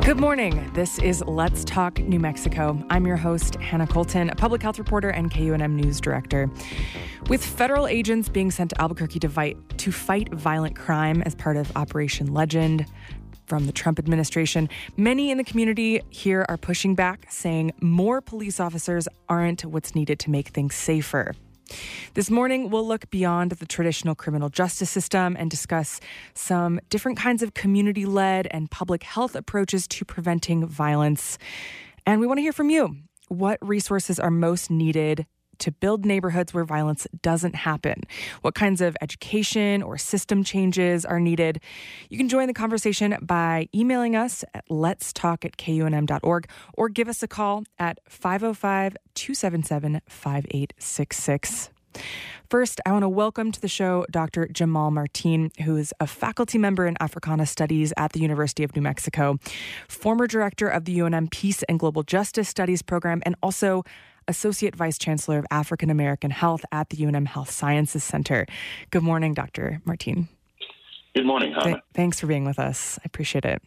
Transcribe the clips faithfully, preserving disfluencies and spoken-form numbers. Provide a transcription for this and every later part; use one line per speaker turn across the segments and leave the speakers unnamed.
Good morning. This is Let's Talk New Mexico. I'm your host, Hannah Colton, a public health reporter and K U N M News director. With federal agents being sent to Albuquerque to fight, to fight violent crime as part of Operation Legend from the Trump administration, many in the community here are pushing back, saying more police officers aren't what's needed to make things safer. This morning, we'll look beyond the traditional criminal justice system and discuss some different kinds of community-led and public health approaches to preventing violence. And we want to hear from you. What resources are most needed to build neighborhoods where violence doesn't happen? What kinds of education or system changes are needed? You can join the conversation by emailing us at letstalk at K U N M dot org or give us a call at five oh five, two seven seven, five eight six six. First, I want to welcome to the show Doctor Jamal Martin, who is a faculty member in Africana Studies at the University of New Mexico, former director of the U N M Peace and Global Justice Studies program, and also Associate Vice Chancellor of African American Health at the U N M Health Sciences Center. Good morning, Doctor Martin.
Good morning, Hannah.
Th- thanks for being with us. I appreciate it.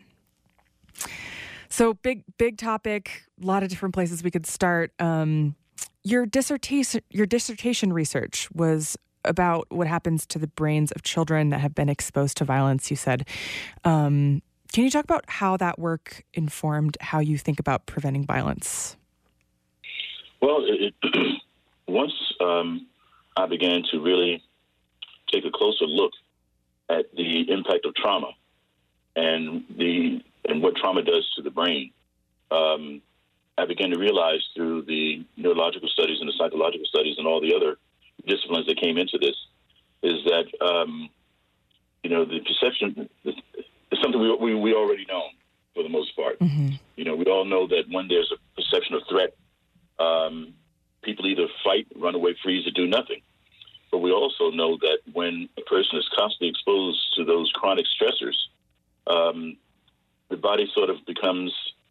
So big, big topic, a lot of different places we could start. Um, your dissertation, your dissertation research was about what happens to the brains of children that have been exposed to violence, you said. Um, can you talk about how that work informed how you think about preventing violence?
Well, it, it, once um, I began to really take a closer look at the impact of trauma and the and what trauma does to the brain, um, I began to realize through the neurological studies and the psychological studies and all the other disciplines that came into this is that um, you know the perception is something we, we we already know for the most part. Mm-hmm. You know, we all know that when there's a perception of threat, Um, people either fight, run away, freeze, or do nothing. But we also know that when a person is constantly exposed to those chronic stressors, um, the body sort of becomes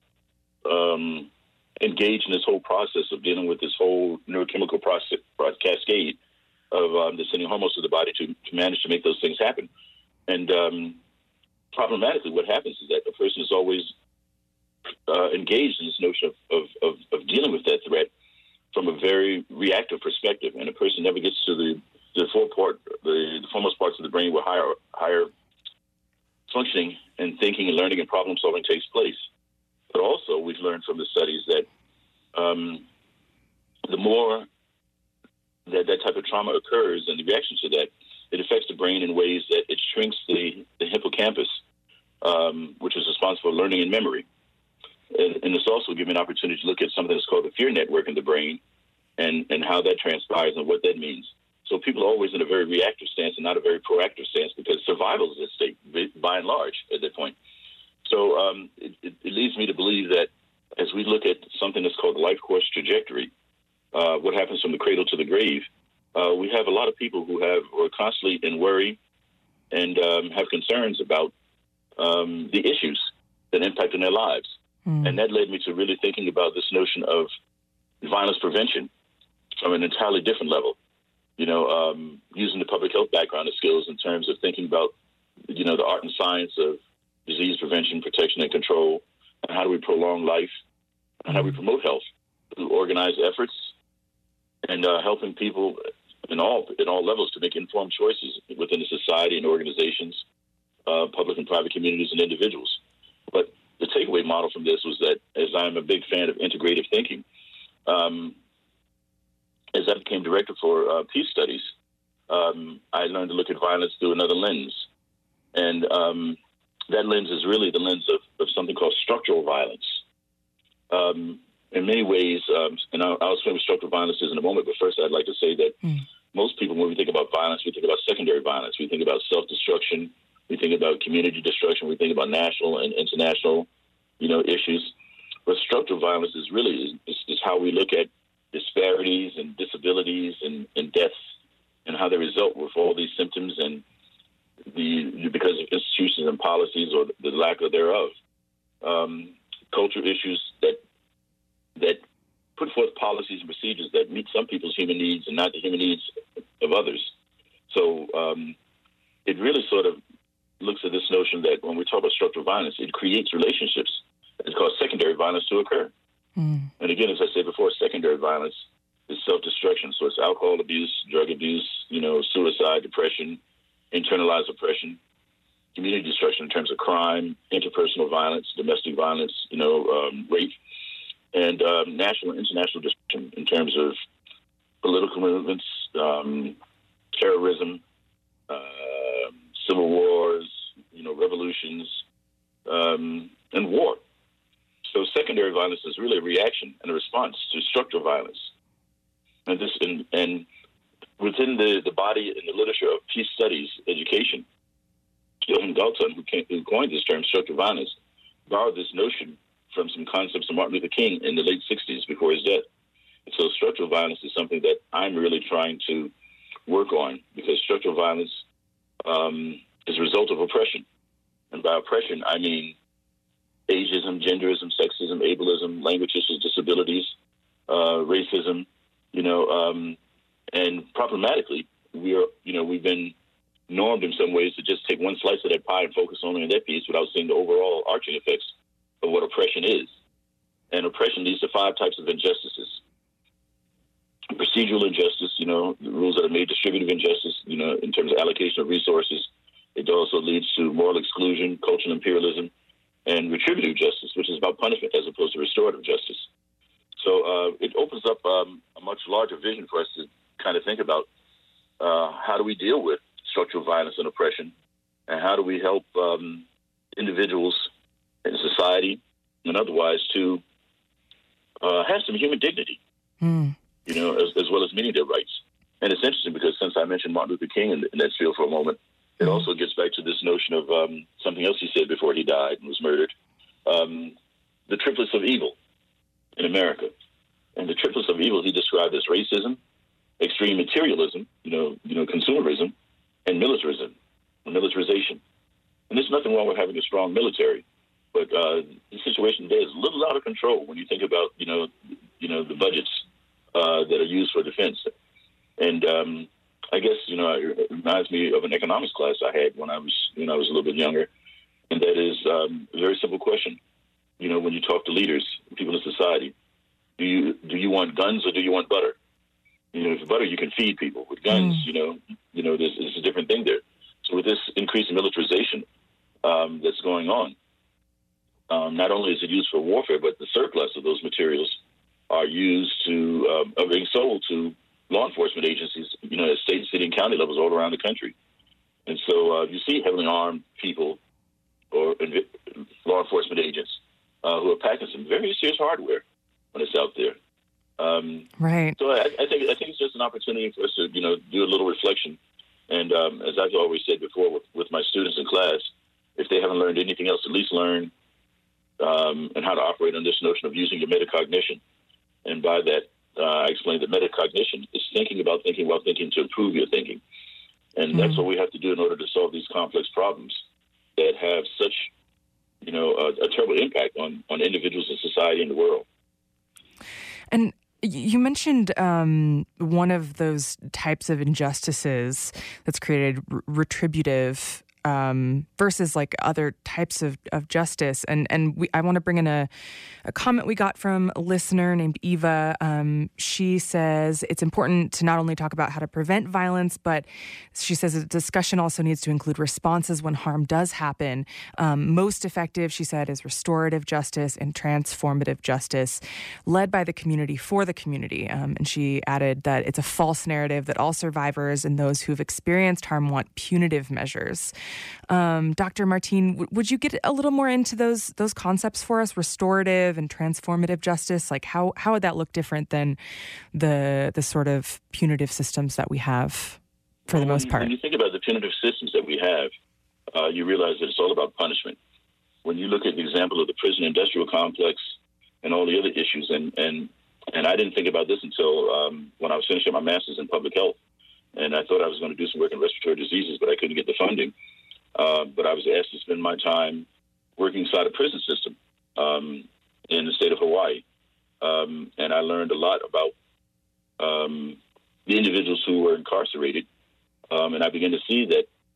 um, engaged in this whole process of dealing with this whole neurochemical process, cascade of um, the sending hormones to the body to, to manage to make those things happen. And um, problematically, what happens is that the person is always Uh, engaged in this notion of, of, of, of dealing with that threat from a very reactive perspective, and a person never gets to the the full part, the, the foremost parts of the brain where higher higher functioning and thinking and learning and problem solving takes place. But also, we've learned from the studies that um, the more that that type of trauma occurs and the reaction to that, it affects the brain in ways that it shrinks the, the hippocampus, um, which is responsible for learning and memory. And, and it's also given an opportunity to look at something that's called the fear network in the brain and, and how that transpires and what that means. So people are always in a very reactive stance and not a very proactive stance because survival is at stake, by and large, at that point. So um, it, it, it leads me to believe that as we look at something that's called the life course trajectory, uh, what happens from the cradle to the grave, uh, we have a lot of people who have who are constantly in worry and um, have concerns about um, the issues that impact on their lives. Mm. And that led me to really thinking about this notion of violence prevention from an entirely different level, you know, um, using the public health background and skills in terms of thinking about, you know, the art and science of disease prevention, protection, and control, and how do we prolong life, and mm. how we promote health through organized efforts and uh, helping people in all in all levels to make informed choices within the society and organizations, uh, public and private communities and individuals. But the takeaway model from this was that, as I'm a big fan of integrative thinking, um, as I became director for uh, peace studies, um, I learned to look at violence through another lens. And um, that lens is really the lens of, of something called structural violence. Um, in many ways, um, and I'll, I'll explain what structural violence is in a moment, but first I'd like to say that mm. most people, when we think about violence, we think about secondary violence. We think about self-destruction. We think about community destruction. We think about national and international, you know, issues. But structural violence is really is, is how we look at disparities and disabilities and, and deaths and how they result with all these symptoms and the because of institutions and policies or the lack of thereof. Um, cultural issues that that put forth policies and procedures that meet some people's human needs and not the human needs of others. So um, it really sort of looks at this notion that when we talk about structural violence, it creates relationships It's caused secondary violence to occur. Mm. And again, as I said before, secondary violence is self-destruction. So it's alcohol abuse, drug abuse, you know, suicide, depression, internalized oppression, community destruction in terms of crime, interpersonal violence, domestic violence, you know, um, rape, and um, national and international destruction in terms of political movements, um, terrorism, uh, civil wars, you know, revolutions, um, and war. So secondary violence is really a reaction and a response to structural violence. And this, and, and within the, the body and the literature of peace studies education, Johan Galton, who, came, who coined this term, structural violence, borrowed this notion from some concepts of Martin Luther King in the late sixties before his death. And so structural violence is something that I'm really trying to work on, because structural violence um, is a result of oppression. And by oppression, I mean ageism, genderism, sexism, ableism, language issues, disabilities, uh, racism, you know, um, and problematically, we are, you know, we've been normed in some ways to just take one slice of that pie and focus only on that piece without seeing the overall arching effects of what oppression is. And oppression leads to five types of injustices. Procedural injustice, you know, the rules that are made, distributive injustice, you know, in terms of allocation of resources. It also leads to moral exclusion, cultural imperialism, and retributive justice, which is about punishment as opposed to restorative justice. So uh, it opens up um, a much larger vision for us to kind of think about uh, how do we deal with structural violence and oppression, and how do we help um, individuals in society and otherwise to uh, have some human dignity, mm. you know, as, as well as meeting their rights. And it's interesting because since I mentioned Martin Luther King in, in that field for a moment, it also gets back to this notion of um, something else he said before he died and was murdered, um, the triplets of evil in America. And the triplets of evil he described as racism, extreme materialism, you know, you know, consumerism, and militarism, or militarization. And there's nothing wrong with having a strong military, but uh, the situation today is a little out of control when you think about, you know, you know, the budgets uh, that are used for defense. And um, I guess, you know, it reminds me of an economics class I had when I was, when I was a little bit younger. And that is um, a very simple question. You know, when you talk to leaders, people in society, do you do you want guns or do you want butter? You know, if butter, you can feed people. With guns, mm. you know, you know, there's, there's a different thing there. So with this increase in militarization um, that's going on, um, not only is it used for warfare, but the surplus of those materials are used to, um, are being sold to law enforcement agencies, you know, at state, city, and county levels all around the country. And so uh, you see heavily armed people or law enforcement agents uh, who are packing some very serious hardware when it's out there. Um,
right.
So I, I think I think it's just an opportunity for us to, you know, do a little reflection. And um, as I've always said before with, with my students in class, if they haven't learned anything else, at least learn um, and how to operate on this notion of using your metacognition. And by that, uh, I explained that metacognition is thinking about thinking while thinking to improve your thinking. And mm-hmm. that's what we have to do in order to solve these complex problems that have such, you know, a, a terrible impact on, on individuals in society and the world.
And you mentioned um, one of those types of injustices that's created r- retributive um, versus like other types of, of justice. And and we, I want to bring in a, a comment we got from a listener named Eva. Um, she says it's important to not only talk about how to prevent violence, but she says a discussion also needs to include responses when harm does happen. Um, most effective, she said, is restorative justice and transformative justice led by the community for the community. Um, and she added that it's a false narrative that all survivors and those who've experienced harm want punitive measures. Um, Doctor Martine, w- would you get a little more into those those concepts for us, restorative and transformative justice? Like how how would that look different than the the sort of punitive systems that we have for
well,
the most
when,
part?
When you think about the punitive systems that we have, uh, you realize that it's all about punishment. When you look at the example of the prison industrial complex and all the other issues, and and, and I didn't think about this until um, when I was finishing my master's in public health, and I thought I was going to do some work in respiratory diseases, but I couldn't get the funding. Uh, but I was asked to spend my time working inside a prison system um, in the state of Hawaii. Um, and I learned a lot about um, the individuals who were incarcerated. Um, and I began to see that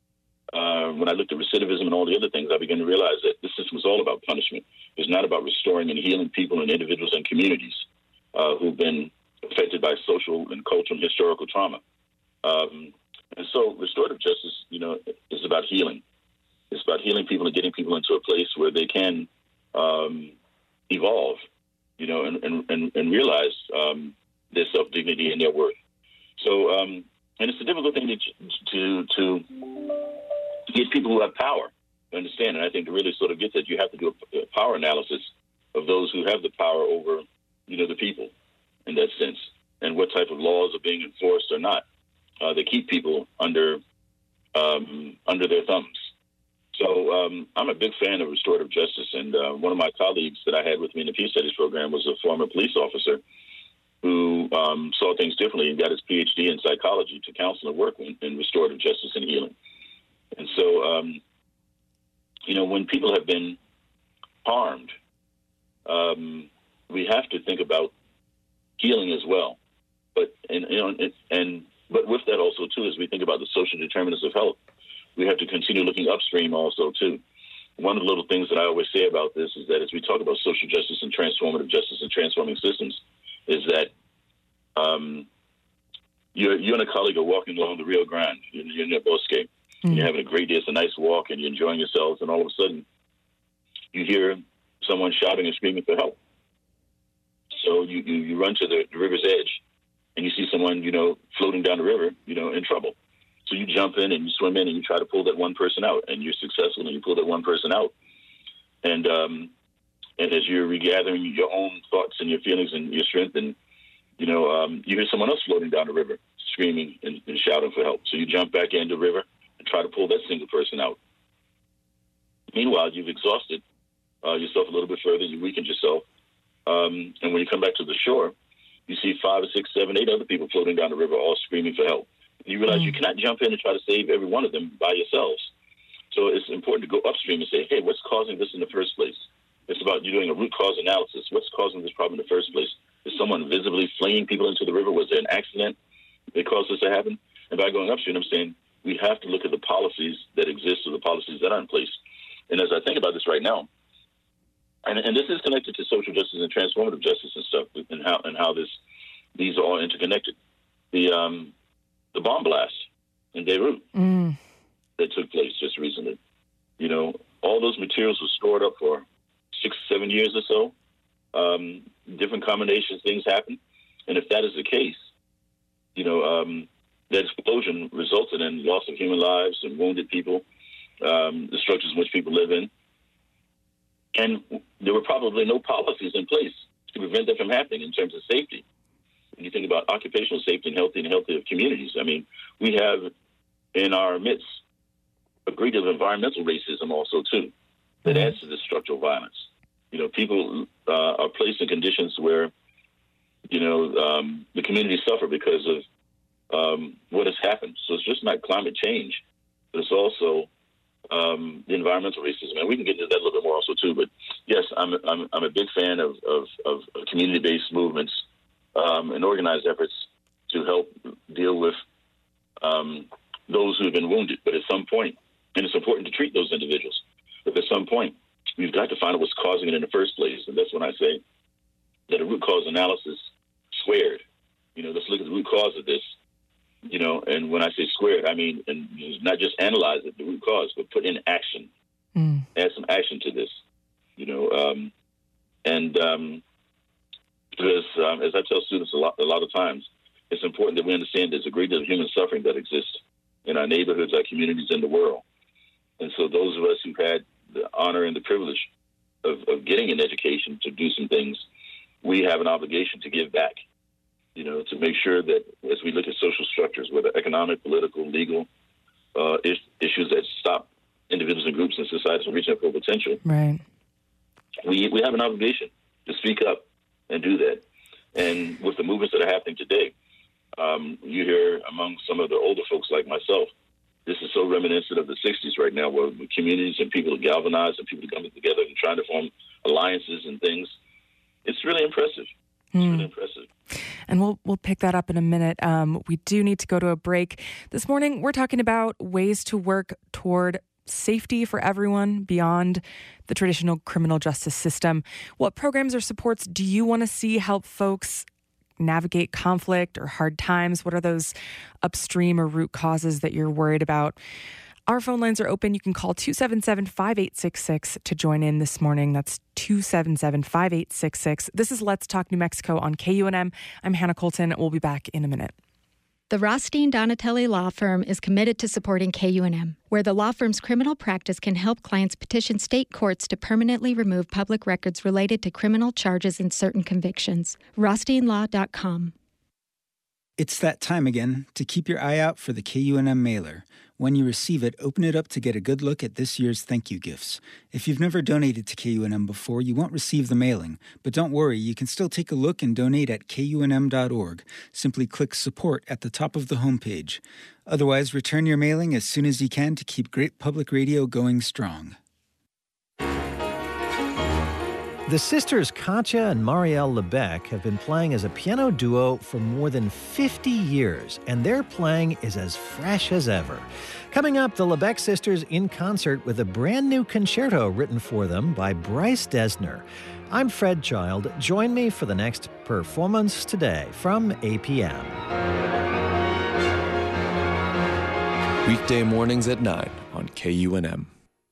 uh, when I looked at recidivism and all the other things, I began to realize that this system is all about punishment. It's not about restoring and healing people and individuals and communities uh, who've been affected by social and cultural and historical trauma. Um, and so restorative justice, you know, is about healing. It's about healing people and getting people into a place where they can um, evolve, you know, and, and, and, and realize um, their self-dignity and their worth. So, um, and it's a difficult thing to, to, to get people who have power to understand. And I think to really sort of get that, you have to do a power analysis of those who have the power over, you know, the people in that sense, and what type of laws are being enforced or not. Uh, that keep people under um, under their thumbs. So um, I'm a big fan of restorative justice, and uh, one of my colleagues that I had with me in the Peace Studies program was a former police officer who um, saw things differently and got his P H D in psychology to counsel and work in, in restorative justice and healing. And so, um, you know, when people have been harmed, um, we have to think about healing as well. But and you know, and, and But with that also, too, as we think about the social determinants of health, we have to continue looking upstream also, too. One of the little things that I always say about this is that as we talk about social justice and transformative justice and transforming systems, is that um, you you and a colleague are walking along the Rio Grande. You're, you're in the Bosque. Mm-hmm. You're having a great day. It's a nice walk, and you're enjoying yourselves, and all of a sudden you hear someone shouting and screaming for help. So you, you, you run to the, the river's edge, and you see someone, you know, floating down the river, you know, in trouble. So you jump in and you swim in and you try to pull that one person out, and you're successful and you pull that one person out. And um, and as you're regathering your own thoughts and your feelings and your strength, and, you know, um, you hear someone else floating down the river screaming and, and shouting for help. So you jump back into the river and try to pull that single person out. Meanwhile, you've exhausted uh, yourself a little bit further. You weakened yourself. Um, and when you come back to the shore, you see five or six, seven, eight other people floating down the river, all screaming for help. And you realize mm. you cannot jump in and try to save every one of them by yourselves. So it's important to go upstream and say, hey, what's causing this in the first place? It's about you doing a root cause analysis. What's causing this problem in the first place? Is someone visibly flinging people into the river? Was there an accident that caused this to happen? And by going upstream, I'm saying we have to look at the policies that exist or the policies that are in place. And as I think about this right now, And, and this is connected to social justice and transformative justice and stuff, and how and how this these are all interconnected. The um, the bomb blast in Beirut mm. that took place just recently. You know, all those materials were stored up for six, seven years or so. Um, different combinations, things happen, and if that is the case, you know, um, that explosion resulted in loss of human lives and wounded people, um, the structures in which people live in. And there were probably no policies in place to prevent that from happening in terms of safety. When you think about occupational safety and healthy and healthy of communities, I mean, we have in our midst a great deal of environmental racism also, too, that mm-hmm. adds to this structural violence. You know, people uh, are placed in conditions where, you know, um, the communities suffer because of um, what has happened. So it's just not climate change, but it's also Um, the environmental racism, and we can get into that a little bit more also too. But yes, I'm I'm, I'm a big fan of of, of community-based movements um, and organized efforts to help deal with um, those who have been wounded. But at some point, and it's important to treat those individuals. But at some point, we've got to find out what's causing it in the first place, and that's when I say that a root cause analysis squared. You know, let's look at the root cause of this. You know, and when I say squared, I mean, and not just analyze it, the root cause, but put in action, mm. add some action to this, you know. Um, and um, because, um, as I tell students a lot, a lot of times, it's important that we understand there's a great deal of human suffering that exists in our neighborhoods, our communities, in the world. And so those of us who've had the honor and the privilege of, of getting an education to do some things, we have an obligation to give back. You know, to make sure that as we look at social structures, whether economic, political, legal, uh, is, issues that stop individuals and groups and societies from reaching their full potential,
right?
We we have an obligation to speak up and do that. And with the movements that are happening today, um, you hear among some of the older folks like myself, this is so reminiscent of the sixties right now, where communities and people are galvanized and people are coming together and trying to form alliances and things. It's really impressive. It's mm. really impressive.
And we'll we'll pick that up in a minute. Um, we do need to go to a break. This morning, we're talking about ways to work toward safety for everyone beyond the traditional criminal justice system. What programs or supports do you want to see help folks navigate conflict or hard times? What are those upstream or root causes that you're worried about? Our phone lines are open. You can call two seven seven, five eight six six to join in this morning. That's two seven seven, five eight six six. This is Let's Talk New Mexico on K U N M. I'm Hannah Colton. We'll be back in a minute.
The Rothstein Donatelli Law Firm is committed to supporting K U N M, where the law firm's criminal practice can help clients petition state courts to permanently remove public records related to criminal charges and certain convictions. rothstein law dot com.
It's that time again to keep your eye out for the K U N M mailer. When you receive it, open it up to get a good look at this year's thank you gifts. If you've never donated to K U N M before, you won't receive the mailing. But don't worry, you can still take a look and donate at K U N M dot org. Simply click support at the top of the homepage. Otherwise, return your mailing as soon as you can to keep great public radio going strong.
The sisters Katya and Marielle Lebec have been playing as a piano duo for more than fifty years, and their playing is as fresh as ever. Coming up, the Lebec sisters in concert with a brand new concerto written for them by Bryce Dessner. I'm Fred Child. Join me for the next Performance Today from A P M.
Weekday mornings at nine on K U N M.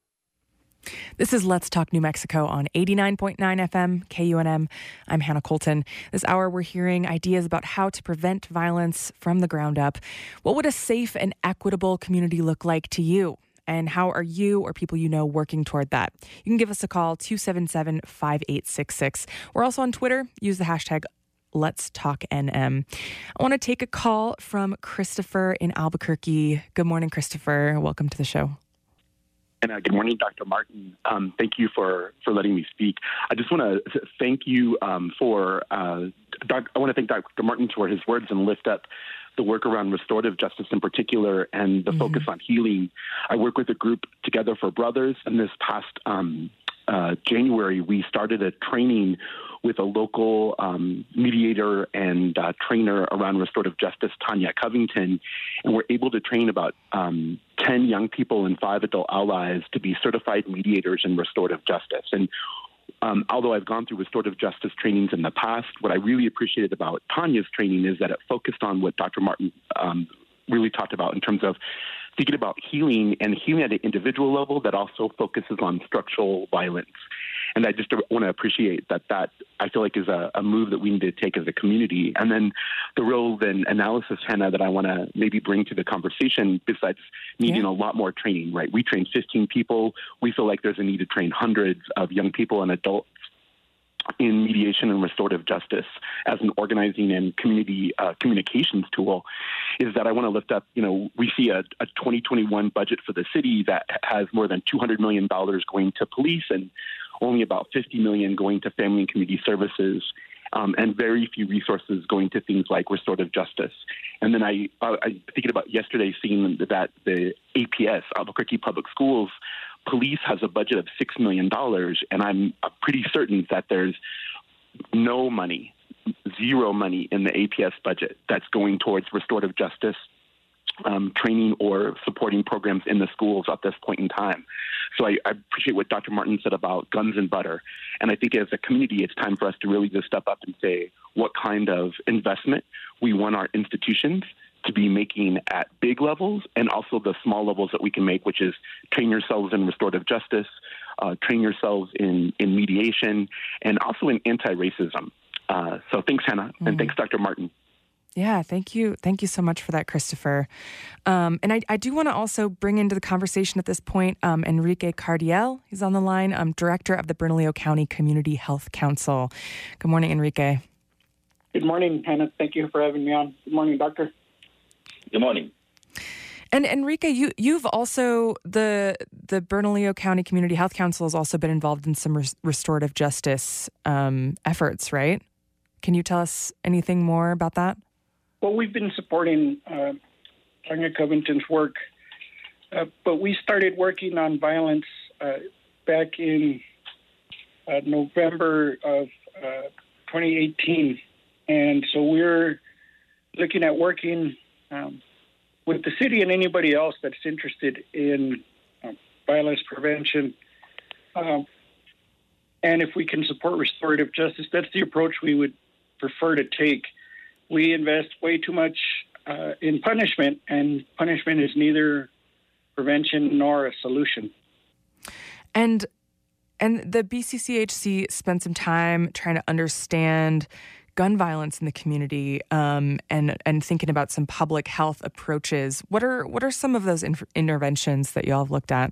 This is Let's Talk New Mexico on eighty-nine point nine F M, K U N M. I'm Hannah Colton. This hour, we're hearing ideas about how to prevent violence from the ground up. What would a safe and equitable community look like to you? And how are you or people you know working toward that? You can give us a call, two seven seven, five eight six six. We're also on Twitter. Use the hashtag Let's Talk N M. I want to take a call from Christopher in Albuquerque. Good morning, Christopher. Welcome to the show.
And uh, good morning, Doctor Martin. Um, thank you for, for letting me speak. I just want to thank you um, for, uh, doc, I want to thank Doctor Martin for his words and lift up the work around restorative justice in particular and the mm-hmm. focus on healing. I work with a group, Together for Brothers, and this past um, uh, January, we started a training with a local um, mediator and uh, trainer around restorative justice, Tanya Covington, and we're able to train about um, ten young people and five adult allies to be certified mediators in restorative justice. And um, although I've gone through restorative justice trainings in the past, what I really appreciated about Tanya's training is that it focused on what Doctor Martin um, really talked about in terms of thinking about healing and healing at an individual level that also focuses on structural violence. And I just want to appreciate that that I feel like is a, a move that we need to take as a community. And then the real then analysis, Hannah, that I want to maybe bring to the conversation, besides needing yeah. a lot more training, right? We train fifteen people. We feel like there's a need to train hundreds of young people and adults in mediation and restorative justice as an organizing and community uh, communications tool. Is that I want to lift up, you know, we see a, a twenty twenty-one budget for the city that has more than two hundred million dollars going to police and only about fifty million dollars going to family and community services, um, and very few resources going to things like restorative justice. And then I, uh, I thinking about yesterday seeing that the A P S, Albuquerque Public Schools, police has a budget of six million dollars, and I'm pretty certain that there's no money, zero money in the A P S budget that's going towards restorative justice Um, training or supporting programs in the schools at this point in time. So I, I appreciate what Doctor Martin said about guns and butter. And I think as a community, it's time for us to really just step up and say what kind of investment we want our institutions to be making at big levels and also the small levels that we can make, which is train yourselves in restorative justice, uh, train yourselves in, in mediation, and also in anti-racism. Uh, so thanks, Hannah, mm. and thanks, Doctor Martin.
Yeah, thank you. Thank you so much for that, Christopher. Um, and I, I do want to also bring into the conversation at this point um, Enrique Cardiel. He's on the line, um, director of the Bernalillo County Community Health Council. Good morning, Enrique.
Good morning, Hannah. Thank you for having me on. Good morning, Doctor.
Good morning.
And Enrique, you, you've also, the the Bernalillo County Community Health Council has also been involved in some res- restorative justice um, efforts, right? Can you tell us anything more about that?
Well, we've been supporting uh, Tanya Covington's work, uh, but we started working on violence uh, back in uh, November of uh, twenty eighteen. And so we're looking at working um, with the city and anybody else that's interested in uh, violence prevention. Um, and if we can support restorative justice, that's the approach we would prefer to take. We invest way too much uh, in punishment, and punishment is neither prevention nor a solution.
And and the B C C H C spent some time trying to understand gun violence in the community, um, and and thinking about some public health approaches. What are what are some of those inf- interventions that y'all have looked at?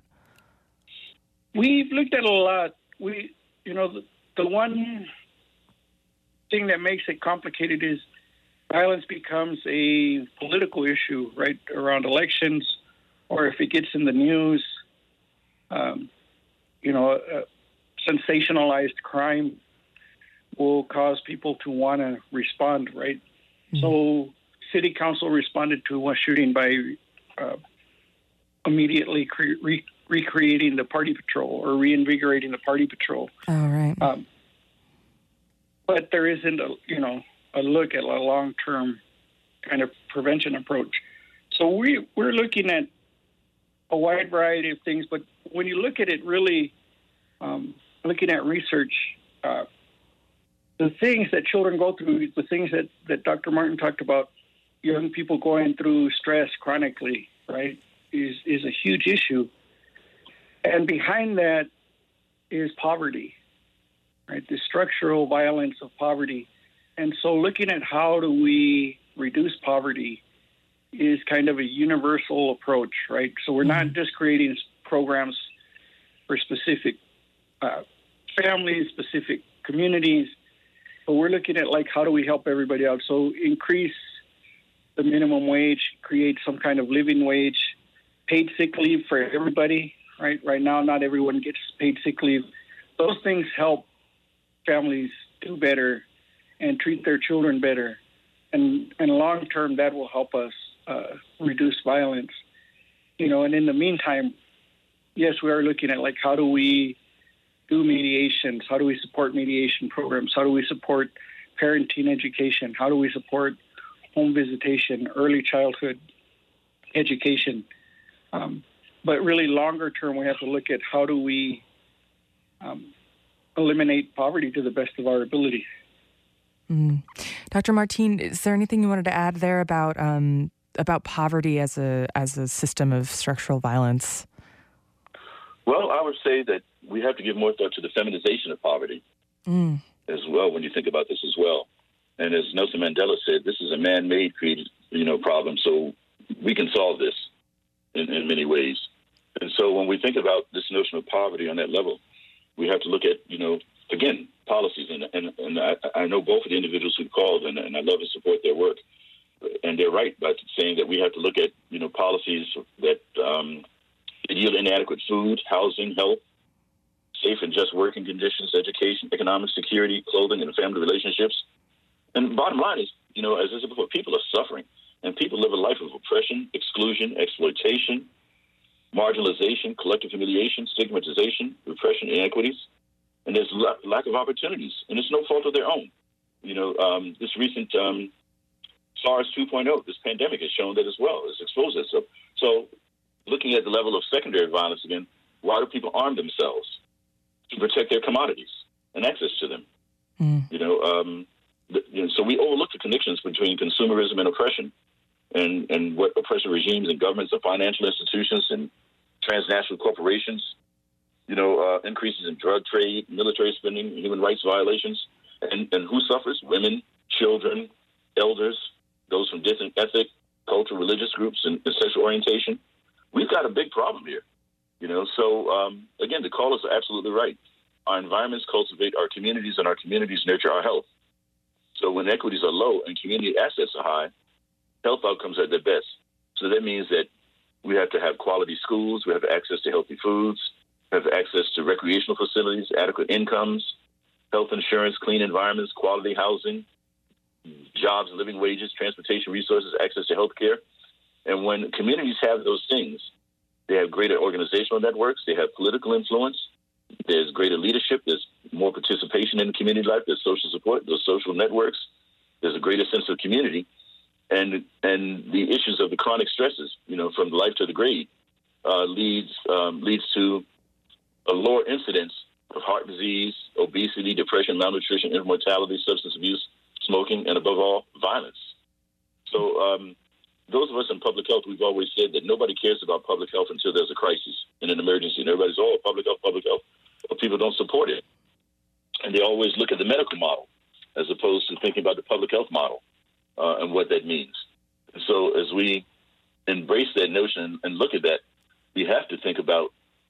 We've looked at a lot. We, you know, the, the one thing that makes it complicated is violence becomes a political issue, right, around elections, or if it gets in the news, um, you know, uh, sensationalized crime will cause people to want to respond, right? Mm-hmm. So city council responded to a shooting by uh, immediately cre- re- recreating the party patrol or reinvigorating the party patrol.
Oh, right.
Um, but there isn't, a, you know, a look at a long-term kind of prevention approach. So we, we're looking at a wide variety of things, but when you look at it really, um, looking at research, uh, the things that children go through, the things that, that Doctor Martin talked about, young people going through stress chronically, right, is, is a huge issue. And behind that is poverty, right, the structural violence of poverty. And so looking at how do we reduce poverty is kind of a universal approach, right? So we're not just creating programs for specific uh, families, specific communities, but we're looking at, like, how do we help everybody out? So increase the minimum wage, create some kind of living wage, paid sick leave for everybody, right? Right now, not everyone gets paid sick leave. Those things help families do better and treat their children better. And, and long term, that will help us uh, reduce violence. You know, and in the meantime, yes, we are looking at, like, how do we do mediations? How do we support mediation programs? How do we support parenting education? How do we support home visitation, early childhood education? Um, but really longer term, we have to look at how do we um, eliminate poverty to the best of our ability.
Mm. Doctor Martin, is there anything you wanted to add there about um, about poverty as a as a system of structural violence?
Well, I would say that we have to give more thought to the feminization of poverty mm. as well when you think about this as well. And as Nelson Mandela said, this is a man-made created, you know, problem, so we can solve this in, in many ways. And so when we think about this notion of poverty on that level, we have to look at, you know, again, policies. And, and, and I, I know both of the individuals who called, and, and I love to support their work. And they're right by saying that we have to look at, you know, policies that um, yield inadequate food, housing, health, safe and just working conditions, education, economic security, clothing, and family relationships. And the bottom line is, you know, as I said before, people are suffering, and people live a life of oppression, exclusion, exploitation, marginalization, collective humiliation, stigmatization, repression, inequities, and there's la- lack of opportunities, and it's no fault of their own. You know, um, this recent um, SARS two point oh, this pandemic has shown that as well. It's exposed itself. So looking at the level of secondary violence again, why do people arm themselves? To protect their commodities and access to them. Mm. You know, um, the, you know, so we overlook the connections between consumerism and oppression, and, and what oppressive regimes and governments and financial institutions and transnational corporations, you know, uh, increases in drug trade, military spending, human rights violations, and, and who suffers? Women, children, elders, those from different ethnic, cultural, religious groups, and, and sexual orientation. We've got a big problem here. You know, so, um, again, the callers are absolutely right. Our environments cultivate our communities, and our communities nurture our health. So when equities are low and community assets are high, health outcomes are at their best. So that means that we have to have quality schools, we have access to healthy foods, we have access to recreational facilities, adequate incomes, health insurance, clean environments, quality housing, jobs, living wages, transportation resources, access to health care. And when communities have those things, they have greater organizational networks, they have political influence, there's greater leadership, there's more participation in community life, there's social support, there's social networks, There's a greater sense of community, and and the issues of the chronic stresses, you know, from life to the grave, uh, leads um, leads to a lower incidence of heart disease, obesity, depression, malnutrition, immortality, substance abuse, smoking, and above all, violence. So um, those of us in public health, we've always said that nobody cares about public health until there's a crisis and an emergency. And everybody's, oh, public health, public health. But people don't support it. And they always look at the medical model as opposed to thinking about the public health model uh, and what that means. And so as we embrace that notion and look at that, we have to think about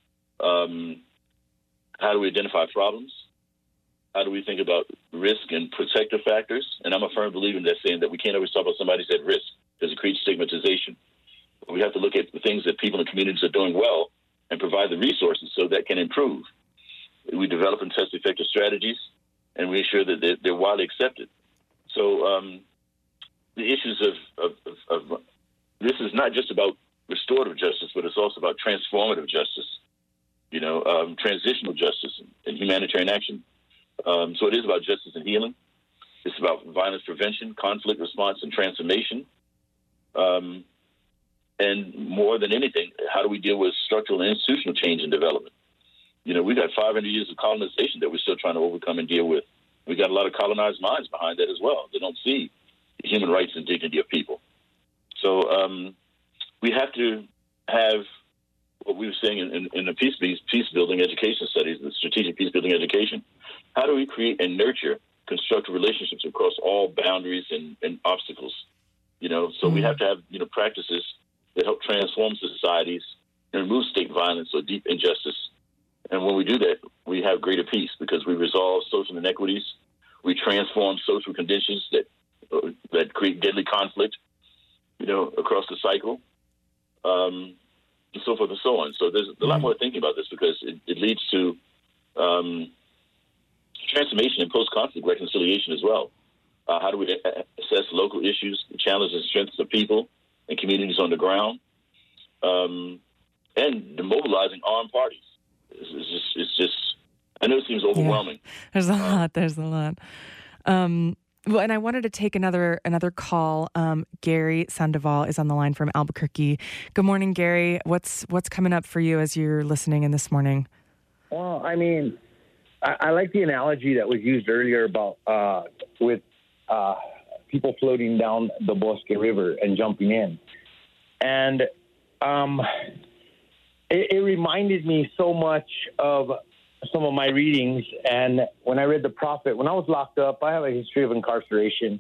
um, how do we identify problems? How do we think about risk and protective factors? And I'm a firm believer in that, saying that we can't always talk about somebody's at risk because it creates stigmatization. But we have to look at the things that people in communities are doing well and provide the resources so that can improve. We develop and test effective strategies, and we ensure that they're, they're widely accepted. So um, the issues of, of, of, of this is not just about restorative justice, but it's also about transformative justice, you know, um, transitional justice and humanitarian action. Um, so it is about justice and healing. It's about violence prevention, conflict response, and transformation. Um, and more than anything, how do we deal with structural and institutional change and development? You know, we've got five hundred years of colonization that we're still trying to overcome and deal with. We've got a lot of colonized minds behind that as well. They don't see the human rights and dignity of people. So um, we have to have what we were saying in, in, in the peace, peace building education studies, the strategic peace building education. How do we create and nurture constructive relationships across all boundaries and, and obstacles? You know, so mm-hmm. we have to have, you know, practices that help transform societies and remove state violence or deep injustice. And when we do that, we have greater peace because we resolve social inequities. We transform social conditions that uh, that create deadly conflict, you know, across the cycle, um, and so forth and so on. So there's a lot more thinking about this because it, it leads to um, transformation and post-conflict reconciliation as well. Uh, how do we assess local issues, the challenges and strengths of people and communities on the ground, um, and demobilizing armed parties? It's, it's just, it's just. I know it seems overwhelming.
Yeah, there's a lot. There's a lot. Um, well, and I wanted to take another another call. Um, Gary Sandoval is on the line from Albuquerque. Good morning, Gary. What's what's coming up for you as you're listening in this morning?
Well, I mean, I, I like the analogy that was used earlier about uh, with uh, people floating down the Bosque River and jumping in, and um, it, it reminded me so much of some of my readings. And when I read The Prophet, when I was locked up, I have a history of incarceration.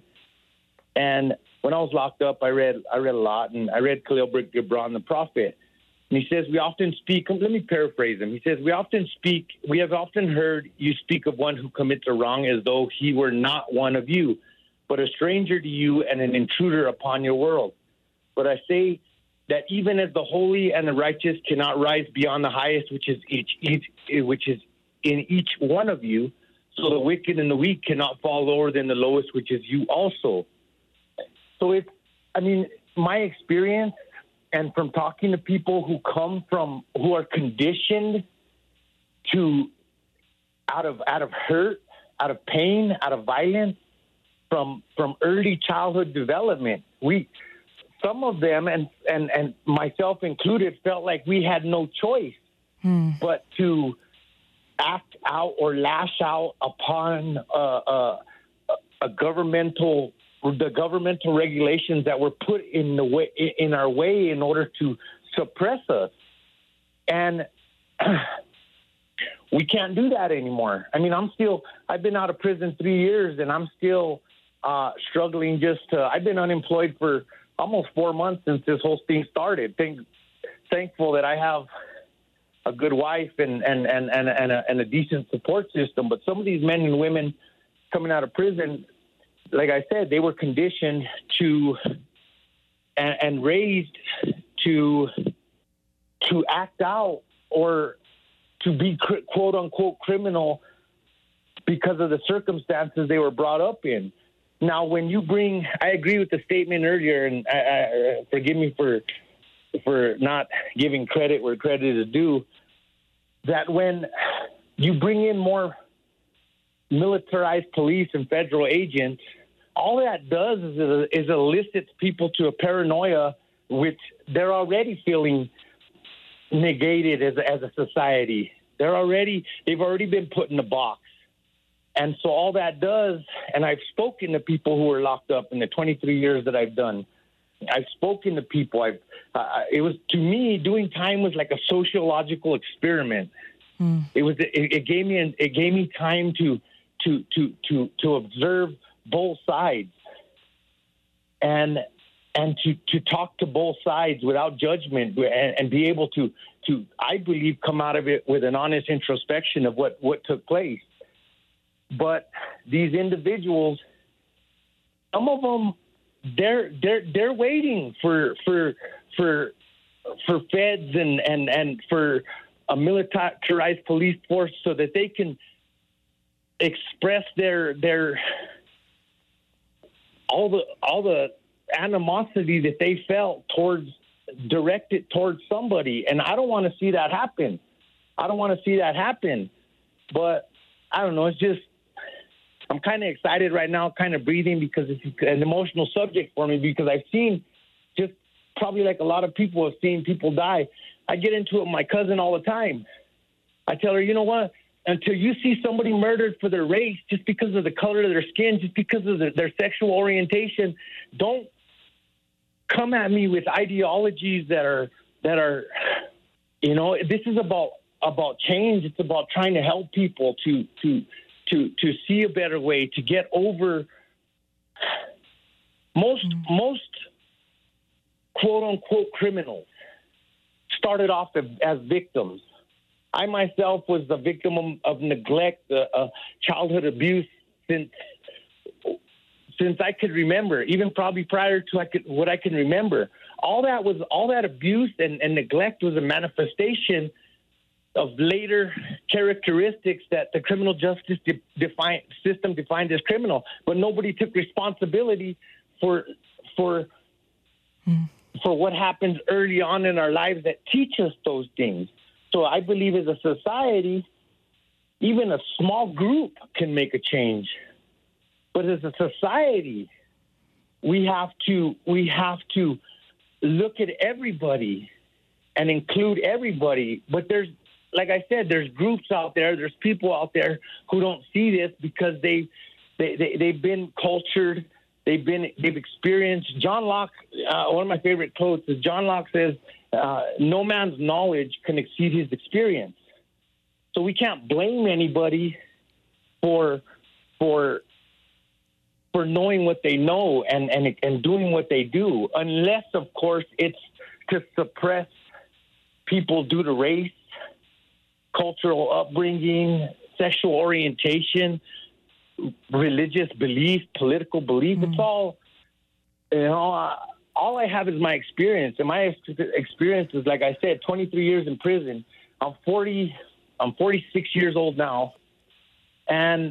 And when I was locked up, I read I read a lot, and I read Khalil Gibran, The Prophet. And he says, we often speak, let me paraphrase him. He says, we often speak, we have often heard you speak of one who commits a wrong as though he were not one of you, but a stranger to you and an intruder upon your world. But I say that even as the holy and the righteous cannot rise beyond the highest, which is each, each which is in each one of you, so the wicked and the weak cannot fall lower than the lowest, which is you also. So it's, I mean, my experience, and from talking to people who come from, who are conditioned to, out of out of hurt, out of pain, out of violence, from from early childhood development, we, some of them, and and and myself included, felt like we had no choice hmm. but to act out or lash out upon uh, uh, a governmental, the governmental regulations that were put in the way in our way in order to suppress us, and we can't do that anymore. I mean, I'm still. I've been out of prison three years, and I'm still uh, struggling. Just to, I've been unemployed for almost four months since this whole thing started. Thank, thankful that I have a good wife and and and and, and, a, and a decent support system. But some of these men and women coming out of prison, like I said, they were conditioned to and, and raised to to act out or to be quote unquote criminal because of the circumstances they were brought up in. Now, when you bring, I agree with the statement earlier, and I, I, forgive me for for not giving credit where credit is due, that when you bring in more militarized police and federal agents, all that does is, is elicits people to a paranoia, which they're already feeling negated as, as a society. They're already, they've already been put in a box. And so all that does, and I've spoken to people who are locked up in the twenty-three years that I've done. I've spoken to people. I've, uh, it was, to me, doing time was like a sociological experiment. Mm. It was, it, it gave me, an, it gave me time to, to, to, to, to observe both sides and, and to, to talk to both sides without judgment and, and be able to, to, I believe, come out of it with an honest introspection of what, what took place. But these individuals, some of them, they're they're they're waiting for for for for feds and, and, and for a militarized police force so that they can express their their all the all the animosity that they felt towards directed towards somebody. And I don't want to see that happen. I don't want to see that happen. But I don't know, it's just I'm kind of excited right now, kind of breathing, because it's an emotional subject for me, because I've seen, just probably like a lot of people have seen people die. I get into it with my cousin all the time. I tell her, you know what, until you see somebody murdered for their race, just because of the color of their skin, just because of their, their sexual orientation, don't come at me with ideologies that are, that are, you know, this is about, about change. It's about trying to help people to, to, to to see a better way, to get over most mm. most quote unquote criminals started off as victims. I myself was the victim of, of neglect, uh, uh, childhood abuse since since I could remember, even probably prior to I could, what I can remember. All that was all that abuse and, and neglect was a manifestation of later characteristics that the criminal justice de- define, system defined as criminal, but nobody took responsibility for for mm. for what happens early on in our lives that teach us those things. So I believe as a society, even a small group can make a change. But as a society, we have to we have to look at everybody and include everybody. But there's Like I said, there's groups out there, there's people out there who don't see this because they, they, they, they've been cultured, they've been, they've experienced. John Locke, uh, one of my favorite quotes is John Locke says, uh, no man's knowledge can exceed his experience. So we can't blame anybody for, for, for knowing what they know and, and, and doing what they do, unless, of course, it's to suppress people due to race, cultural upbringing, sexual orientation, religious belief, political belief. Mm. It's all, you know, uh, all I have is my experience. And my ex- experience is, like I said, twenty-three years in prison. I'm forty, I'm forty-six years old now. And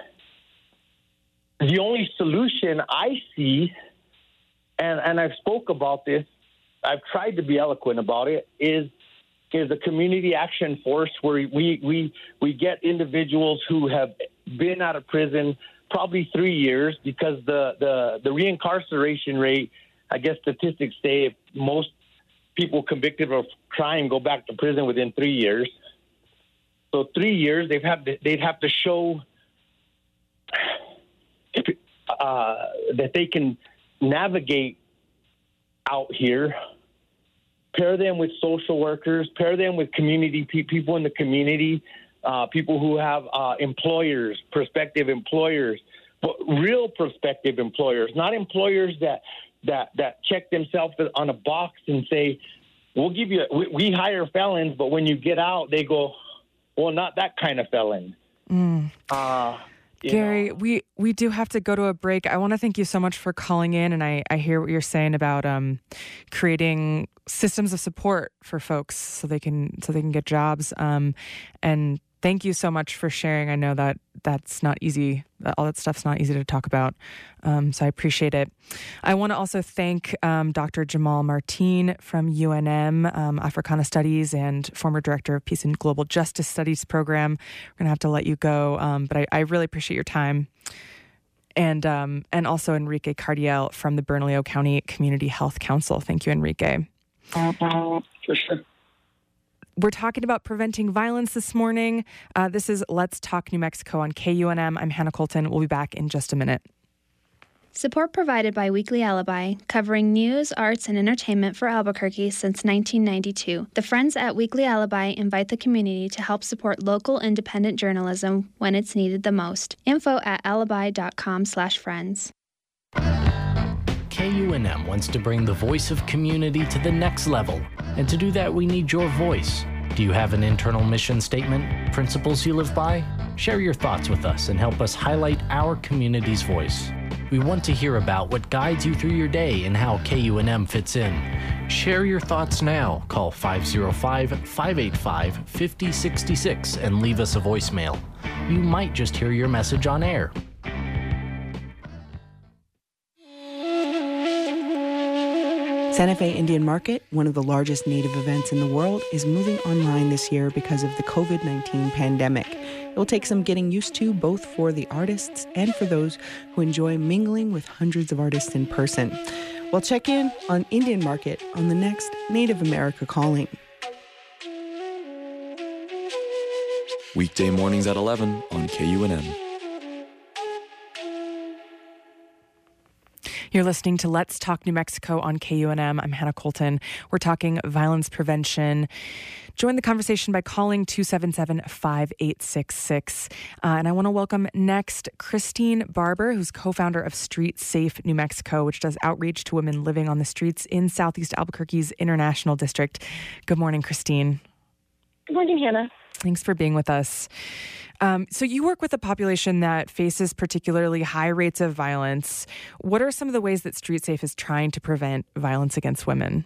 the only solution I see, and, and I've spoke about this, I've tried to be eloquent about it, is is a community action force where we, we, we get individuals who have been out of prison probably three years because the, the, the reincarceration rate, I guess statistics say most people convicted of crime go back to prison within three years. So three years, they've have to, they'd have to show uh, that they can navigate out here. Pair them with social workers, pair them with community pe- people in the community, uh, people who have uh, employers, prospective employers, but real prospective employers, not employers that that that check themselves on a box and say, "We'll give you, we, we hire felons," but when you get out, they go, "Well, not that kind of felon." Mm. Uh,
Gary, know. we we do have to go to a break. I want to thank you so much for calling in, and I, I hear what you're saying about um, creating systems of support for folks so they can so they can get jobs. Um, and thank you so much for sharing. I know that that's not easy. All that stuff's not easy to talk about. Um, so I appreciate it. I want to also thank um, Doctor Jamal Martin from U N M, um, Africana Studies, and former director of Peace and Global Justice Studies program. We're going to have to let you go, um, but I, I really appreciate your time. and um, and also Enrique Cardiel from the Bernalillo County Community Health Council. Thank you, Enrique.
For sure.
We're talking about preventing violence this morning. Uh, this is Let's Talk New Mexico on K U N M. I'm Hannah Colton. We'll be back in just a minute.
Support provided by Weekly Alibi, covering news, arts, and entertainment for Albuquerque since nineteen ninety-two. The Friends at Weekly Alibi invite the community to help support local independent journalism when it's needed the most. Info at alibi dot com slash friends.
K U N M wants to bring the voice of community to the next level. And to do that, we need your voice. Do you have an internal mission statement, principles you live by? Share your thoughts with us and help us highlight our community's voice. We want to hear about what guides you through your day and how K U N M fits in. Share your thoughts now. Call five oh five, five eight five, five oh six six and leave us a voicemail. You might just hear your message on air.
Santa Fe Indian Market, one of the largest Native events in the world, is moving online this year because of the covid nineteen pandemic. It will take some getting used to, both for the artists and for those who enjoy mingling with hundreds of artists in person. We'll check in on Indian Market on the next Native America Calling.
Weekday mornings at eleven on K U N M.
You're listening to Let's Talk New Mexico on K U N M. I'm Hannah Colton. We're talking violence prevention. Join the conversation by calling two seven seven, five eight six six. Uh, and I want to welcome next Christine Barber, who's co-founder of Street Safe New Mexico, which does outreach to women living on the streets in Southeast Albuquerque's International District. Good morning, Christine.
Good morning, Hannah.
Thanks for being with us. Um, so you work with a population that faces particularly high rates of violence. What are some of the ways that Street Safe is trying to prevent violence against women?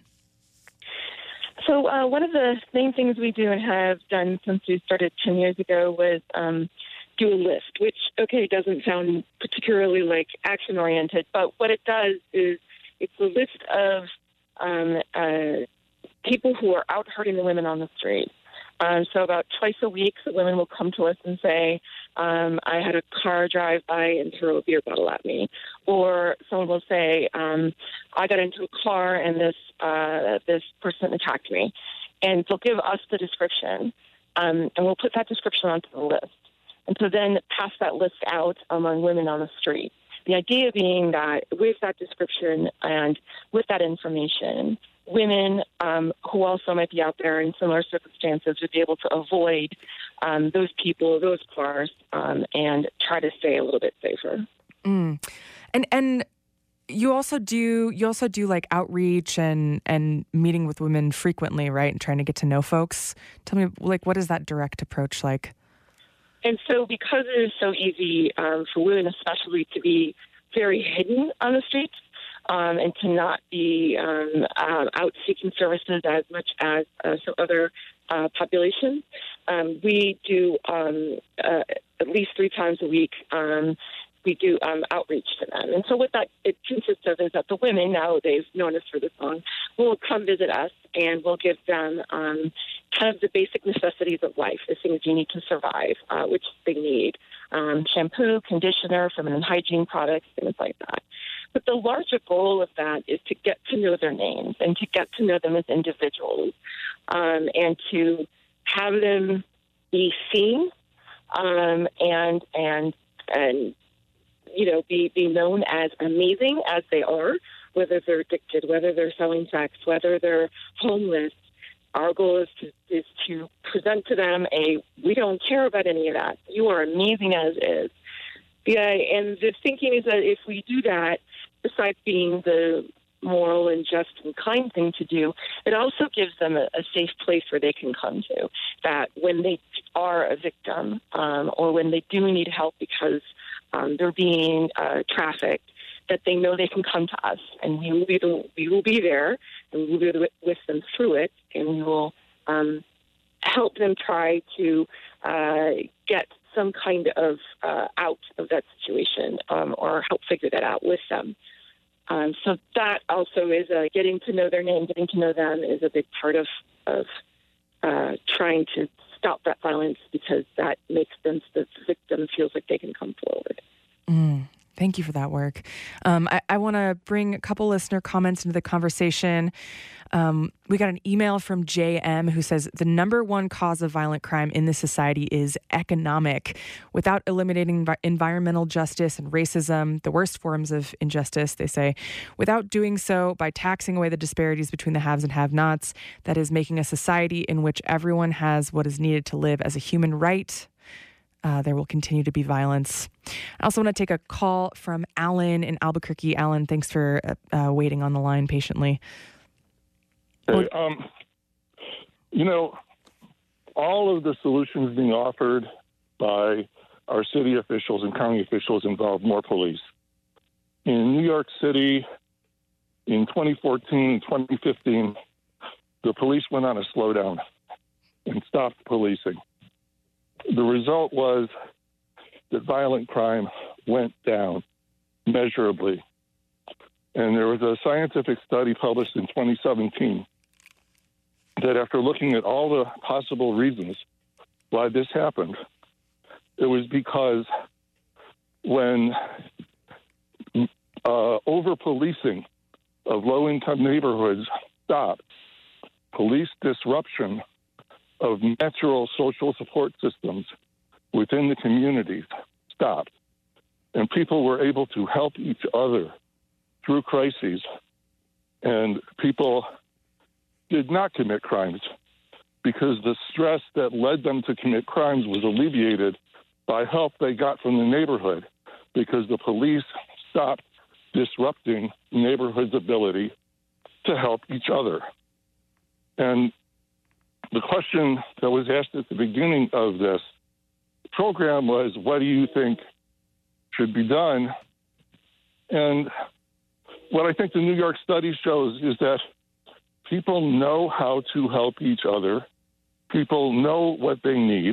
So uh, one of the main things we do and have done since we started ten years ago was um, do a list, which, okay, doesn't sound particularly like action-oriented, but what it does is it's a list of um, uh, people who are out hurting the women on the street. Um, so about twice a week, the women will come to us and say, um, I had a car drive by and throw a beer bottle at me. Or someone will say, um, I got into a car and this uh, this person attacked me. And they'll give us the description, um, and we'll put that description onto the list. And so then pass that list out among women on the street. The idea being that with that description and with that information, women um, who also might be out there in similar circumstances would be able to avoid um, those people, those cars, um, and try to stay a little bit safer.
Mm. And and you also do you also do like outreach and and meeting with women frequently, right? And trying to get to know folks. Tell me, like, what is that direct approach like?
And so, because it is so easy um, for women, especially, to be very hidden on the streets. Um, and to not be um, uh, out seeking services as much as uh, some other uh, populations. Um, we do um, uh, at least three times a week, um, we do um, outreach to them. And so what that it consists of is that the women, now they've known us for this long, will come visit us and we'll give them um, kind of the basic necessities of life, the things you need to survive, uh, which they need. Um, shampoo, conditioner, feminine hygiene products, things like that. But the larger goal of that is to get to know their names and to get to know them as individuals, um, and to have them be seen um, and and and you know be be known as amazing as they are, whether they're addicted, whether they're selling sex, whether they're homeless. Our goal is to is to present to them a we don't care about any of that. You are amazing as is. Yeah, and the thinking is that if we do that, besides being the moral and just and kind thing to do, it also gives them a, a safe place where they can come to. That when they are a victim um, or when they do need help because um, they're being uh, trafficked, that they know they can come to us, and we will be the, we will be there, and we will be with them through it, and we will um, help them try to uh, get some kind of uh, out of that situation, um, or help figure that out with them. Um, so that also is uh, getting to know their name, getting to know them is a big part of, of uh, trying to stop that violence, because that makes them, the victim feels like they can come forward.
Mm. Thank you for that work. Um, I, I want to bring a couple listener comments into the conversation. Um, we got an email from J M who says the number one cause of violent crime in this society is economic. Without eliminating env- environmental justice and racism, the worst forms of injustice, they say, without doing so by taxing away the disparities between the haves and have-nots, that is making a society in which everyone has what is needed to live as a human right, Uh, there will continue to be violence. I also want to take a call from Alan in Albuquerque. Alan, thanks for uh, waiting on the line patiently.
Hey, um, you know, all of the solutions being offered by our city officials and county officials involve more police. In New York City, in twenty fourteen and twenty fifteen, the police went on a slowdown and stopped policing. The result was that violent crime went down measurably. And there was a scientific study published in twenty seventeen that after looking at all the possible reasons why this happened, it was because when uh, over-policing of low-income neighborhoods stopped, police disruption of natural social support systems within the communities stopped, and people were able to help each other through crises, and people did not commit crimes because the stress that led them to commit crimes was alleviated by help they got from the neighborhood, because the police stopped disrupting the neighborhood's ability to help each other. And the question that was asked at the beginning of this program was, what do you think should be done? And what I think the New York study shows is that people know how to help each other. People know what they need.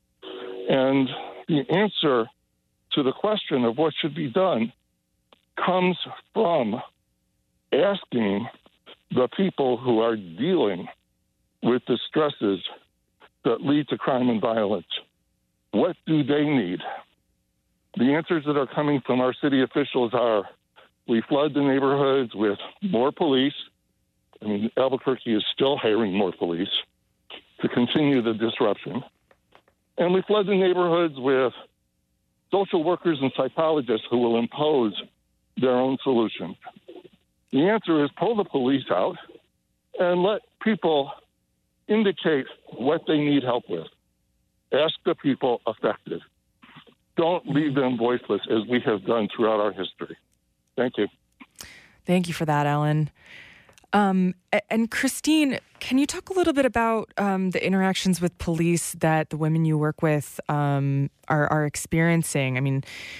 And the answer to the question of what should be done comes from asking the people who are dealing with the stresses that lead to crime and violence, what do they need? The answers that are coming from our city officials are, we flood the neighborhoods with more police. I mean, Albuquerque is still hiring more police to continue the disruption. And we flood the neighborhoods with social workers and psychologists who will impose their own solutions. The answer is pull the police out and let people indicate what they need help with. Ask the people affected. Don't leave them voiceless, as we have done throughout our history. Thank you.
Thank you for that, Ellen. Um, and Christine, can you talk a little bit about um, the interactions with police that the women you work with um, are, are experiencing? I mean,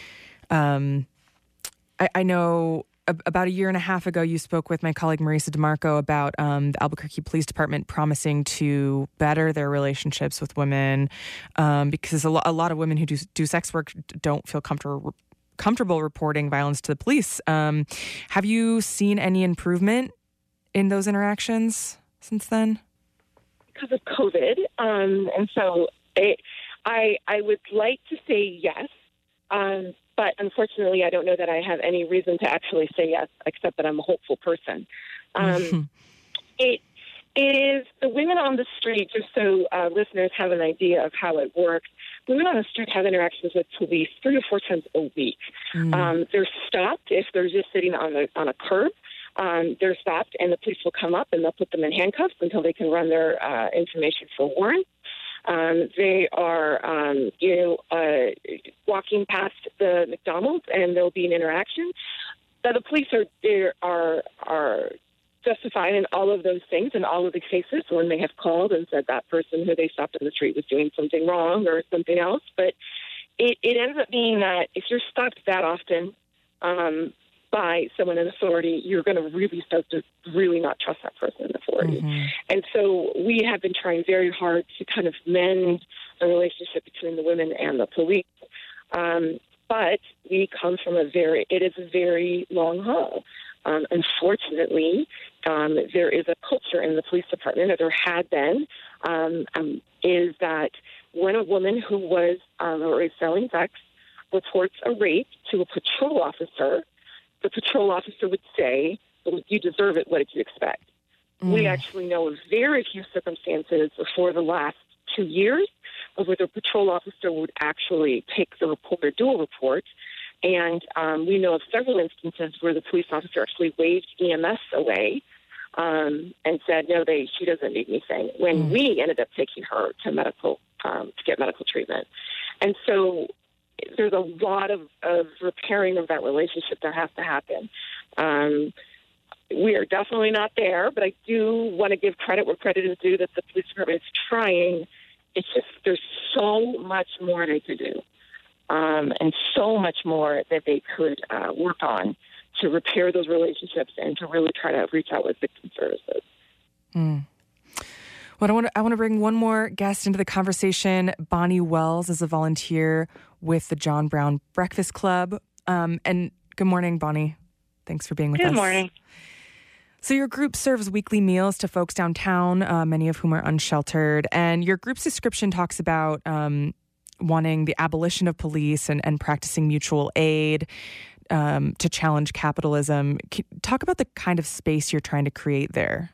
um, I, I know about a year and a half ago, you spoke with my colleague Marisa DeMarco about um, the Albuquerque Police Department promising to better their relationships with women um, because a, lo- a lot of women who do, do sex work don't feel comfortable comfortable reporting violence to the police. Um, have you seen any improvement in those interactions since then?
Because of COVID, um, and so it, I I would like to say yes. Um, But unfortunately, I don't know that I have any reason to actually say yes, except that I'm a hopeful person. Um, it it is the women on the street, just so uh, listeners have an idea of how it works. Women on the street have interactions with police three or four times a week. Mm. Um, they're stopped if they're just sitting on the on a curb. Um, they're stopped, and the police will come up and they'll put them in handcuffs until they can run their uh, information for warrant. Um, they are, um, you know, uh, walking past the McDonald's, and there'll be an interaction. Now, the police are there are are justified in all of those things in all of the cases when they have called and said that person who they stopped in the street was doing something wrong or something else. But it, it ends up being that if you're stopped that often um, by someone in authority, you're going to really start to really not trust that person in authority. Mm-hmm. And so we have been trying very hard to kind of mend the relationship between the women and the police. Um, but we come from a very, it is a very long haul. Um, unfortunately, um, there is a culture in the police department, or there had been, um, um, is that when a woman who was um, or is selling sex reports a rape to a patrol officer, the patrol officer would say, well, you deserve it, what did you expect? Mm. We actually know of very few circumstances for the last two years of where the patrol officer would actually take the report or do a report. And um, we know of several instances where the police officer actually waved E M S away um, and said, no, they she doesn't need anything, when mm. we ended up taking her to medical um, to get medical treatment. And so there's a lot of, of repairing of that relationship that has to happen. Um, we are definitely not there, but I do want to give credit where credit is due that the police department is trying. It's just there's so much more they could do. Um, and so much more that they could uh, work on to repair those relationships and to really try to reach out with victim services.
Mm. Well, I want to I want to bring one more guest into the conversation. Bonnie Wells is a volunteer with the John Brown Breakfast Club. Um, and good morning, Bonnie. Thanks for being with
good
us.
Good morning.
So your group serves weekly meals to folks downtown, uh, many of whom are unsheltered. And your group's description talks about um, wanting the abolition of police and, and practicing mutual aid um, to challenge capitalism. Can, talk about the kind of space you're trying to create there.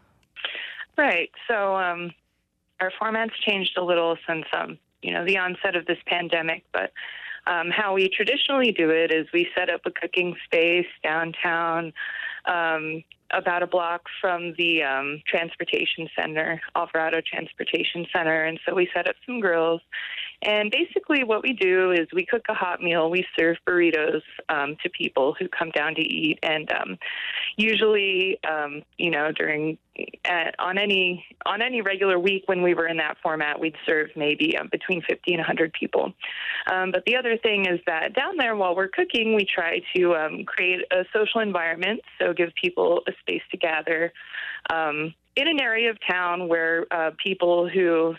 Right. So um, our format's changed a little since, um, you know, the onset of this pandemic. But um, how we traditionally do it is we set up a cooking space downtown, um, about a block from the um, transportation center, Alvarado Transportation Center. And so we set up some grills. And basically what we do is we cook a hot meal. We serve burritos um, to people who come down to eat. And um, usually, um, you know, during uh, on any on any regular week when we were in that format, we'd serve maybe um, between fifty and one hundred people. Um, but the other thing is that down there while we're cooking, we try to um, create a social environment, so give people a space to gather um, in an area of town where uh, people who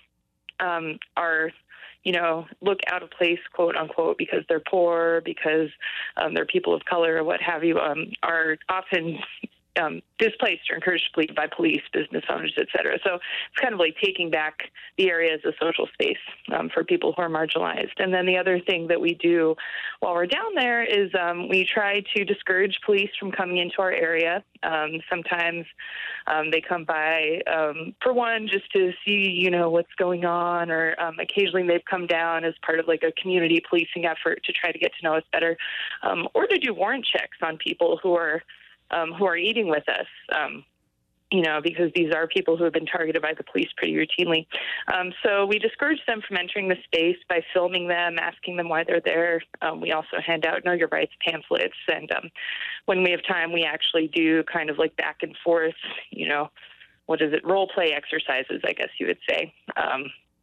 um, are you know, look out of place, quote unquote, because they're poor, because um, they're people of color, or what have you, um, are often um, displaced or encouraged to leave by police, business owners, et cetera. So it's kind of like taking back the area as a social space um, for people who are marginalized. And then the other thing that we do while we're down there is um, we try to discourage police from coming into our area. Um, sometimes um, they come by, um, for one, just to see, you know, what's going on, or um, occasionally they've come down as part of like a community policing effort to try to get to know us better, um, or to do warrant checks on people who are um, who are eating with us. Um, you know, because these are people who have been targeted by the police pretty routinely. Um, so we discourage them from entering the space by filming them, asking them why they're there. Um, we also hand out Know Your Rights pamphlets. And um, when we have time, we actually do kind of like back and forth, you know, what is it, role play exercises, I guess you would say, um,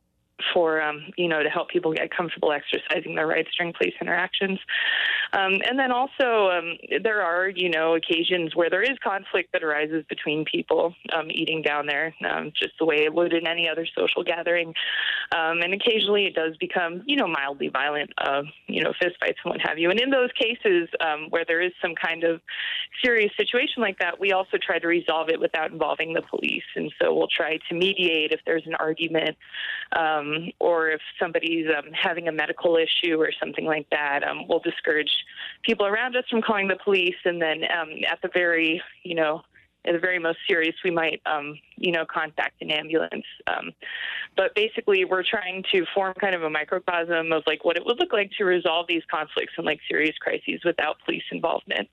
for, um, you know, to help people get comfortable exercising their rights during police interactions. Um, and then also um, there are, you know, occasions where there is conflict that arises between people um, eating down there, um, just the way it would in any other social gathering. Um, and occasionally it does become, you know, mildly violent, uh, you know, fistfights and what have you. And in those cases um, where there is some kind of serious situation like that, we also try to resolve it without involving the police. And so we'll try to mediate if there's an argument, um, or if somebody's um, having a medical issue or something like that. Um, we'll discourage people around us from calling the police, and then um, at the very, you know, at the very most serious, we might, um, you know, contact an ambulance. Um, but basically, we're trying to form kind of a microcosm of like what it would look like to resolve these conflicts and like serious crises without police involvement.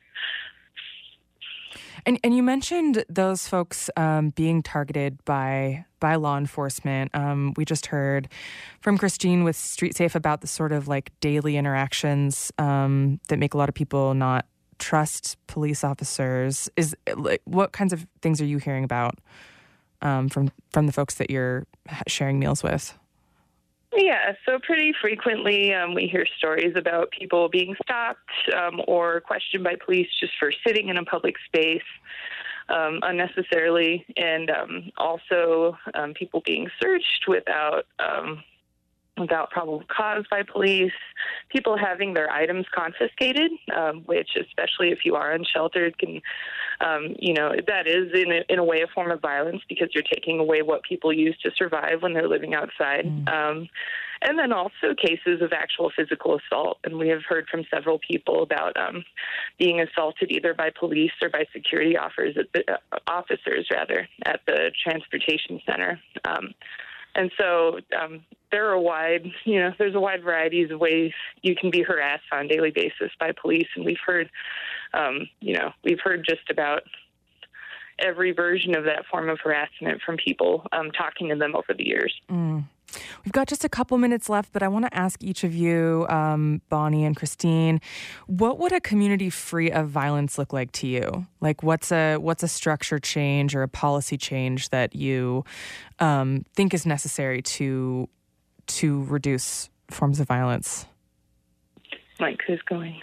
And and you mentioned those folks um, being targeted by by law enforcement. Um, we just heard from Christine with Street Safe about the sort of like daily interactions um, that make a lot of people not trust police officers. Is like, what kinds of things are you hearing about um, from from the folks that you're sharing meals with?
Yeah, so pretty frequently um, we hear stories about people being stopped um, or questioned by police just for sitting in a public space um, unnecessarily, and um, also um, people being searched without um, without probable cause by police, people having their items confiscated, um, which, especially if you are unsheltered, can, um, you know, that is in a, in a way a form of violence because you're taking away what people use to survive when they're living outside. Mm. Um,
and then also cases of actual physical assault. And we have heard from several people about um, being assaulted either by police or by security officers at the, uh, officers rather at the transportation center. Um, and so um, there are a wide, you know, there's a wide variety of ways you can be harassed on a daily basis by police. And we've heard, um, you know, we've heard just about every version of that form of harassment from people um, talking to them over the years.
Mm. We've got just a couple minutes left, but I want to ask each of you, um, Bonnie and Christine, what would a community free of violence look like to you? Like, what's a what's a structure change or a policy change that you um, think is necessary to to reduce forms of violence?
Mike, who's going?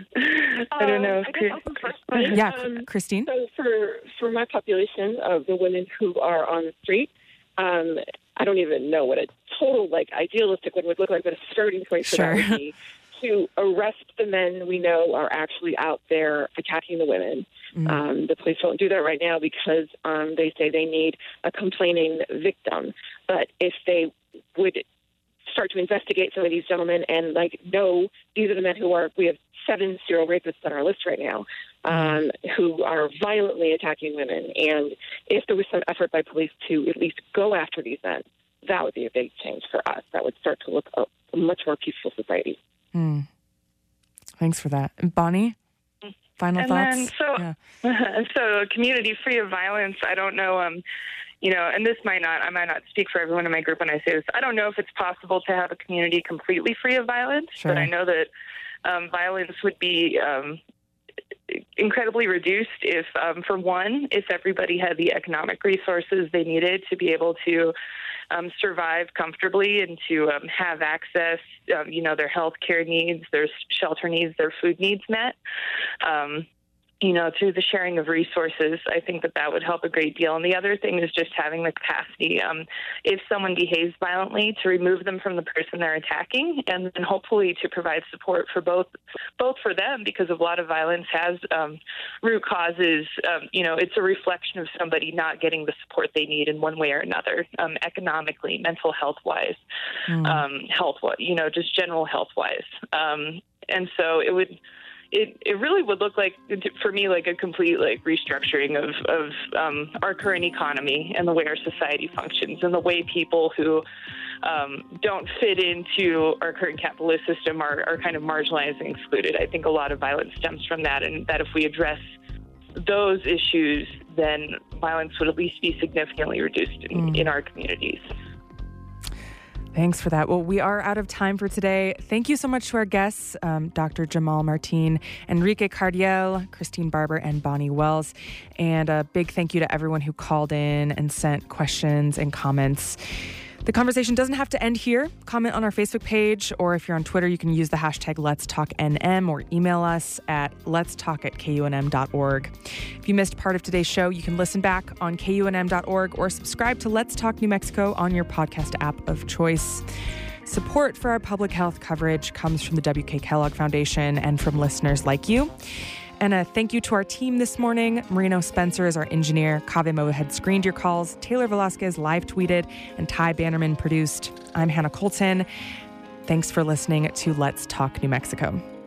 I don't know.
Um,
yeah,
um,
Christine?
So for, for my population of the women who are on the street, um, I don't even know what a total, like, idealistic one would look like, but a starting point for
sure.
that would be to arrest the men we know are actually out there attacking the women. Mm-hmm. Um, the police don't do that right now because um, they say they need a complaining victim. But if they would start to investigate some of these gentlemen and, like, no, these are the men who are, we have seven serial rapists on our list right now, um, who are violently attacking women. And if there was some effort by police to at least go after these men, that would be a big change for us. That would start to look a, a much more peaceful society.
Mm. Thanks for that. And Bonnie, final
and
thoughts?
Then, so, yeah. so community free of violence, I don't know, um, you know, and this might not, I might not speak for everyone in my group when I say this. I don't know if it's possible to have a community completely free of violence,
sure.
but I know that um, violence would be um, incredibly reduced if, um, for one, if everybody had the economic resources they needed to be able to um, survive comfortably and to um, have access, um, you know, their health care needs, their shelter needs, their food needs met. Um, you know, through the sharing of resources, I think that that would help a great deal. And the other thing is just having the capacity, um, if someone behaves violently, to remove them from the person they're attacking, and then hopefully to provide support for both, both for them, because a lot of violence has um, root causes. Um, you know, it's a reflection of somebody not getting the support they need in one way or another, um, economically, mental health-wise, mm. um, health, you know, just general health-wise. Um, and so it would. It it really would look like, for me, like a complete like restructuring of, of um, our current economy and the way our society functions and the way people who um, don't fit into our current capitalist system are, are kind of marginalized and excluded. I think a lot of violence stems from that, and that if we address those issues, then violence would at least be significantly reduced in, mm. in our communities.
Thanks for that. Well, we are out of time for today. Thank you so much to our guests, um, Doctor Jamal Martin, Enrique Cardiel, Christine Barber, and Bonnie Wells. And a big thank you to everyone who called in and sent questions and comments. The conversation doesn't have to end here. Comment on our Facebook page, or if you're on Twitter, you can use the hashtag Let's Talk N M or email us at let's talk at K U N M dot org. If you missed part of today's show, you can listen back on K U N M dot org or subscribe to Let's Talk New Mexico on your podcast app of choice. Support for our public health coverage comes from the W K Kellogg Foundation and from listeners like you. And a thank you to our team this morning. Marino Spencer is our engineer. Kaveh Mowahed screened your calls. Taylor Velasquez live tweeted. And Ty Bannerman produced. I'm Hannah Colton. Thanks for listening to Let's Talk New Mexico.